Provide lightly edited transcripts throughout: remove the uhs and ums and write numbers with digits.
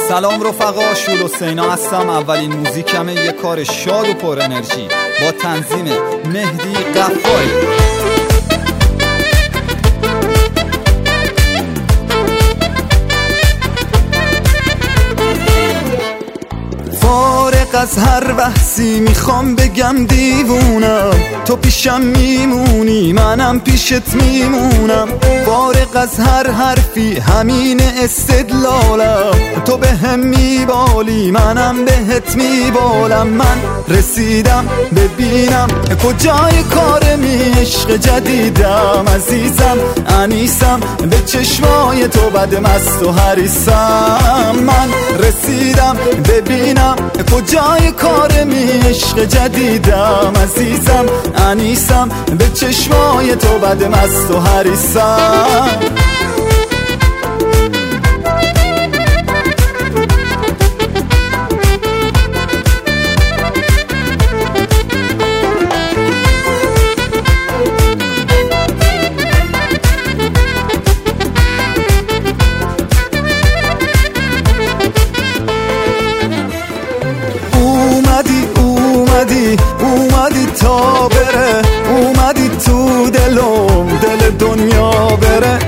سلام رفقا، شول حسینا هستم. اولین موزیکمه، یه کار شاد و پر انرژی با تنظیم مهدی قفاری. فارغ از هر بحثی میخوام بگم دیوونم، تو پیشم میمونی منم پیشت میمونم. فارغ از هر حرفی همین استدلالم، تو به هم میبالی منم بهت میبالم. من رسیدم ببینم کجای کارمی، عشق جدیدم عزیزم انیسم، به چشمای تو بد مست و حریصم. من رسیدم ببینم کجای کارمی، عشق جدیدم عزیزم انیسم، به چشمای تو بد مست و حریصم. اومدی تا بره، اومدی تو دلم، دل دنیا بره.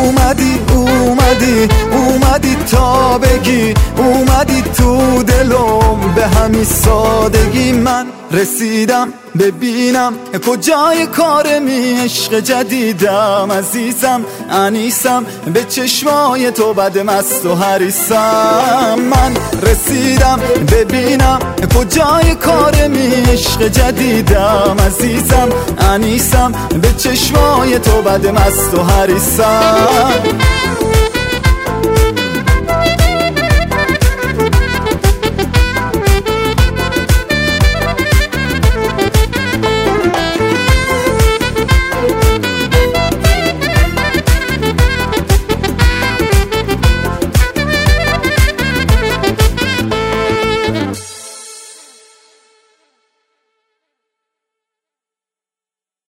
اومدی تا بگی، اومدی تو دلم، به همین سادگی. من رسیدم ببینم کجای کارمی، عشق جدیدم عزیزم انیسم، به چشمای تو بد مست و حریصم. من رسیدم ببینم کجای کارمی، عشق جدیدم عزیزم انیسم، به چشمای تو بد مست و حریصم.